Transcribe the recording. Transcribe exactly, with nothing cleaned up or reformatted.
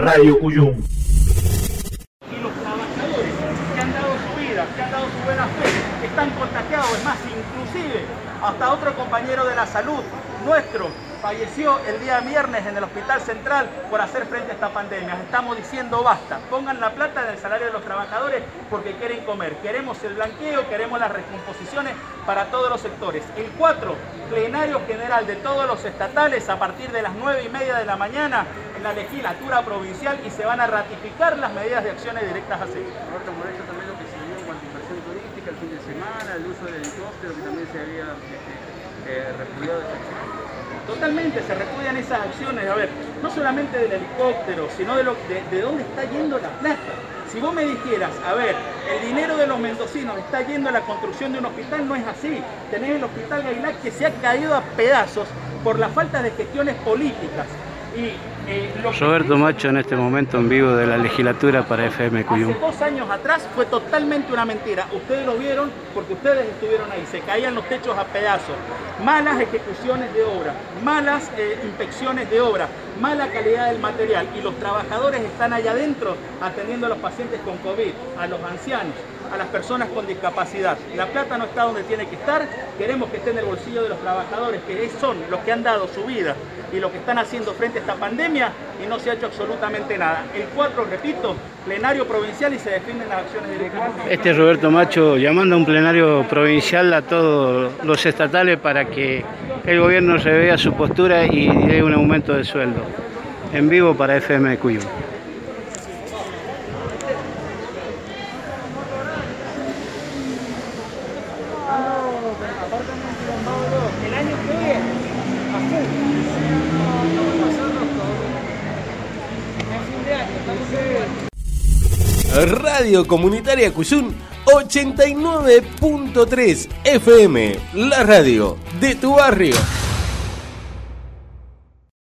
Radio Cuyum. Y los trabajadores que han dado su vida, que han dado su buena fe, están contagiados. Es más, inclusive hasta otro compañero de la salud nuestro falleció el día viernes en el Hospital Central por hacer frente a esta pandemia. Estamos diciendo basta, pongan la plata en el salario de los trabajadores porque quieren comer. Queremos el blanqueo, queremos las recomposiciones para todos los sectores. El cuatro, plenario general de todos los estatales a partir de las nueve y media de la mañana en la legislatura provincial y se van a ratificar las medidas de acciones directas a seguir. Roberto, molesta también lo que se dio en cuanto a inversión turística el fin de semana, el uso del helicóptero que también se había este, eh, repudiado. Totalmente, se repudian esas acciones, a ver, no solamente del helicóptero, sino de, lo, de, de dónde está yendo la plata. Si vos me dijeras, a ver, el dinero de los mendocinos está yendo a la construcción de un hospital, no es así. Tenés el Hospital Gailac que se ha caído a pedazos por la falta de gestiones políticas. Y, eh, Roberto Macho en este momento en vivo de la legislatura para F M Cuyum. Hace dos años atrás fue totalmente una mentira. Ustedes lo vieron porque ustedes estuvieron ahí. Se caían los techos a pedazos. Malas ejecuciones de obra, malas eh, inspecciones de obra, mala calidad del material. Y los trabajadores están allá adentro atendiendo a los pacientes con COVID, a los ancianos, a las personas con discapacidad. La plata no está donde tiene que estar. Queremos que esté en el bolsillo de los trabajadores, que son los que han dado su vida y lo que están haciendo frente a esta pandemia y no se ha hecho absolutamente nada. El cuatro, repito, plenario provincial y se definen las acciones directas. Este es Roberto Macho llamando a un plenario provincial a todos los estatales para que el gobierno revea su postura y dé un aumento de sueldo. En vivo para F M Cuyum. El año que viene, a full. Radio Comunitaria Cuyum ochenta y nueve punto tres F M, la radio de tu barrio.